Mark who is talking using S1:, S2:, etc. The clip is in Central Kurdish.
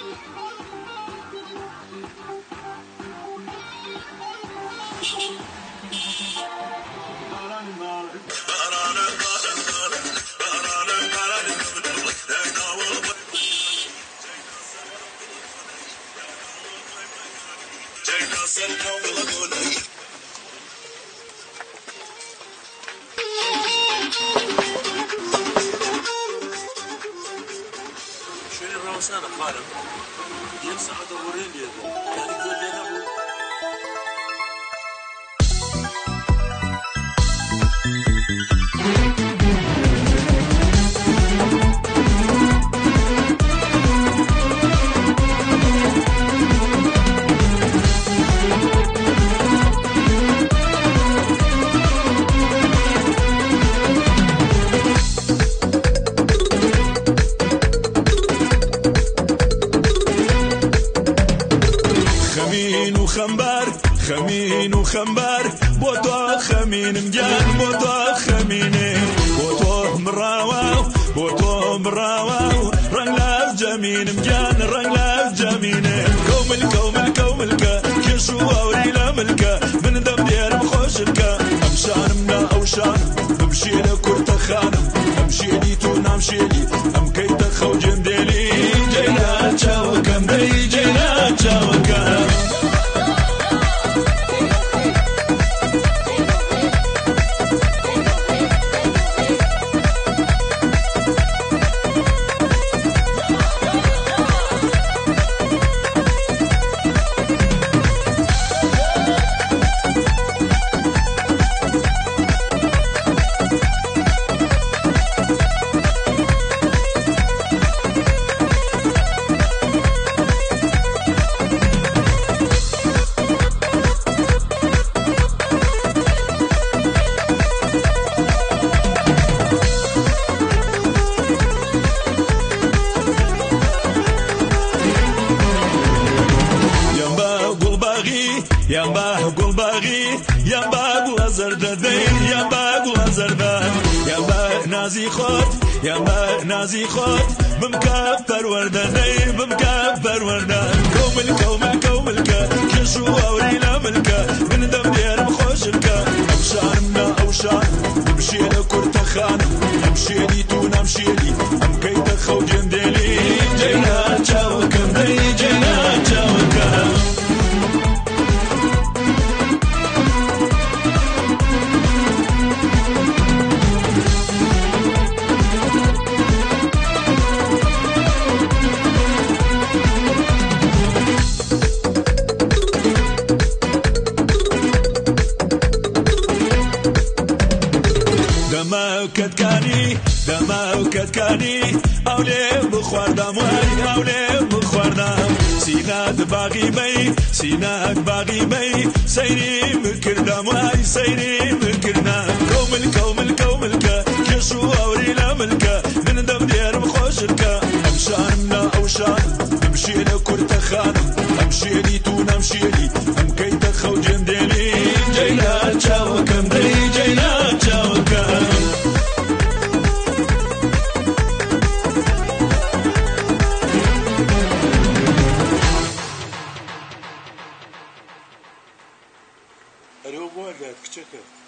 S1: شوية الروسانة خالم يمسح دورين يده يعني يقول لي أبو
S2: خمين وخمبار بوتو خمين مجان بوتو خميني بوتو مراواو رنلا جمين مجان رنلا جميني كوملكا كيشو وريلا ملكا من دم دير بخوشلكا امشان منا اوشان امشي لكل تخانم امشي لي تونا امشي لي ام كيت خو جندلي جينا تشاوكم دي جينا تشاوكم يا قول باغي يا باغ زرددي يا باغ زردان يا باغ نازي خوت بمكبر ورداني بمكبر وردان كوملكا كشو ورينا ملكا من دم دير مخوشلكا امشان اوشان نمشي لكل تخانم امشي لي تونا امشي لي ام كيت خو جندلي جينا تشاوكم دي جينا تشاوكم دماوكت كاني أولي بخوردام وي أولي بخوردام سيناك باغي بي سيري مكردام وي سيري مكردام كوملكا كشو وريلا ملكا من دم دير بخوشلكا امشان منا اوشان نمشي لكل تخانم امشي لي تونا امشي لي ام كيت خو جندلي جينا تشاوكم دي جينا تشاوكم
S1: Arıyor bu arada küçük.